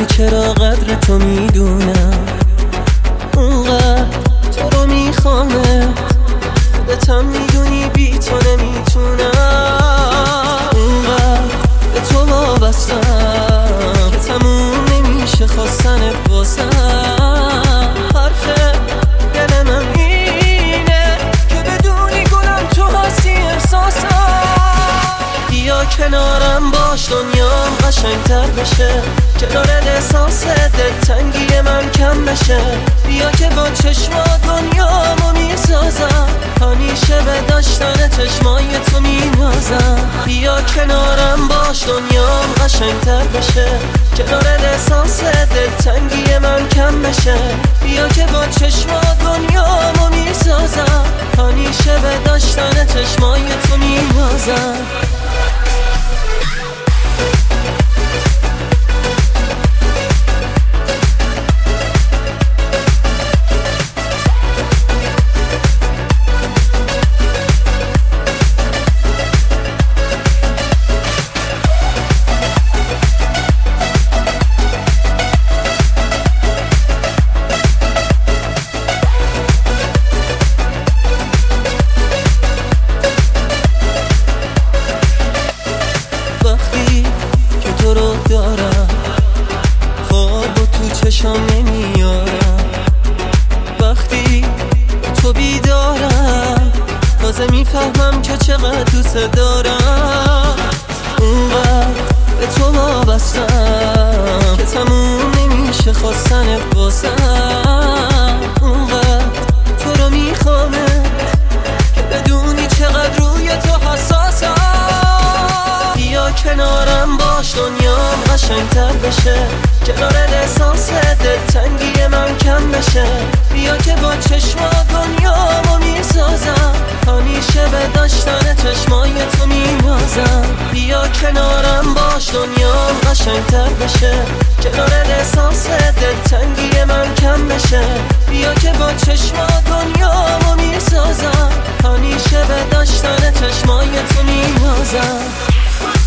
نمیدونی چرا قدر تو میدونم، اونقدر تو رو میخوامت، خودتم میدونی بی تو نمیتونم، اونقدر به تو وابستم که تموم نمیشه خواستنت واسم. حرف دل من اینه که بدونی گلم تو هستی احساسم. بیا کنارم باش دنیام قشنگتر بشه، کنار احساس دلتنگی من کم بشه. بیا که با چشمات دنیامو میسازم، همیشه به داشتن چشمای تو مینازم. بیا کنارم باش دنیام قشنگتر بشه، کنار احساس دلتنگی من کم بشه. بیا که با چشمات دنیامو میسازم، همیشه به داشتن چشمای تو مینازم. دارم خواب و تو چشم نمیارم، وقتی تو بیدارم تازه میفهمم که چقدر دوست دارم. اونقدر به تو وابستم که تموم نمیشه خواستنت واسم. اونقدر تو رو میخوامت که بدونی چقدر روی تو حساسم. بیا کنارم باش دنیام قشنگتر بشه، کنار احساس دلتنگی من کم بشه. بیا که با چشمات دنیامو میسازم، همیشه به داشتن چشمای تو مینازم. بیا کنارم باش دنیام قشنگتر بشه، کنار احساس دلتنگی من کم بشه. بیا که با چشمات دنیامو میسازم، همیشه به داشتن چشمای تو مینازم.